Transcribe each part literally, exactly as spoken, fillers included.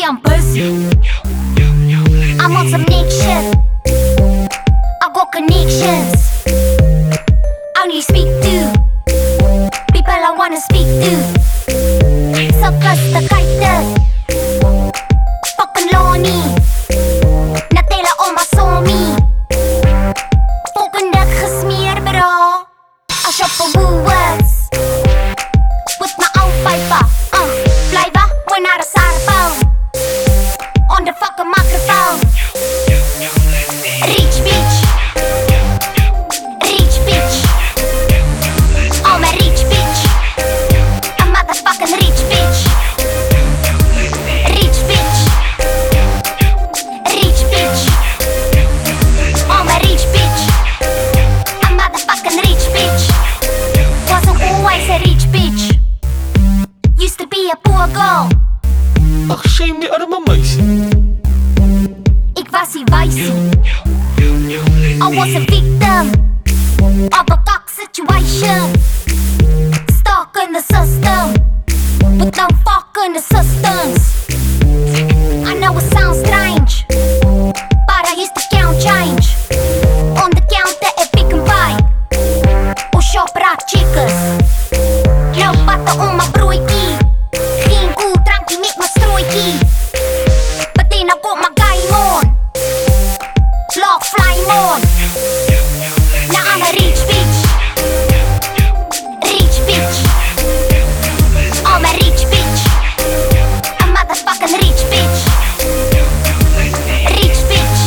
I'm busy. I'm on some Nick shit. I got connections. Only speak to people I wanna speak to. Sophisticated, fucking lonely. Natela om my sommie. Fucking dik gesmeer bra. As jy op Woolworths with my own paper. Uh, flavor when I sarphone on the fucking microphone. Rich bitch, rich bitch. I'm a rich bitch, a motherfucking rich bitch. Rich bitch, rich bitch. I'm a rich bitch, a motherfucking rich bitch. Wasn't always a rich bitch. Used to be a poor girl. Ach, shame die arme meisie. Ik was die wijsie. I was a victim of a fuck situation. Stuck in the system, but no fucking assistance. I know it sounds strange, but I used to count change on the counter at Pick n Pay or Shoprite Checkers. Nou patte om my broodjie, geen koel drankie met my strooitjie. But then I got my game on, log flame on. Now I'm a rich bitch, rich bitch. I'm a rich bitch, a motherfucking rich bitch. Rich bitch,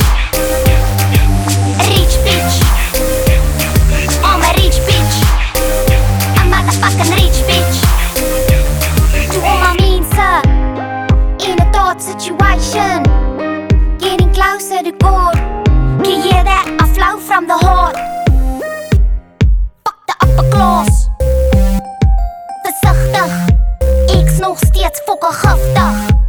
rich bitch. I'm a rich bitch, a motherfucking rich bitch. To all my mense in a thought situation, getting closer to God. Can you hear that? I flow from the heart. Fuck the upper class. Versigtig, ek's nog steeds fokke giftig.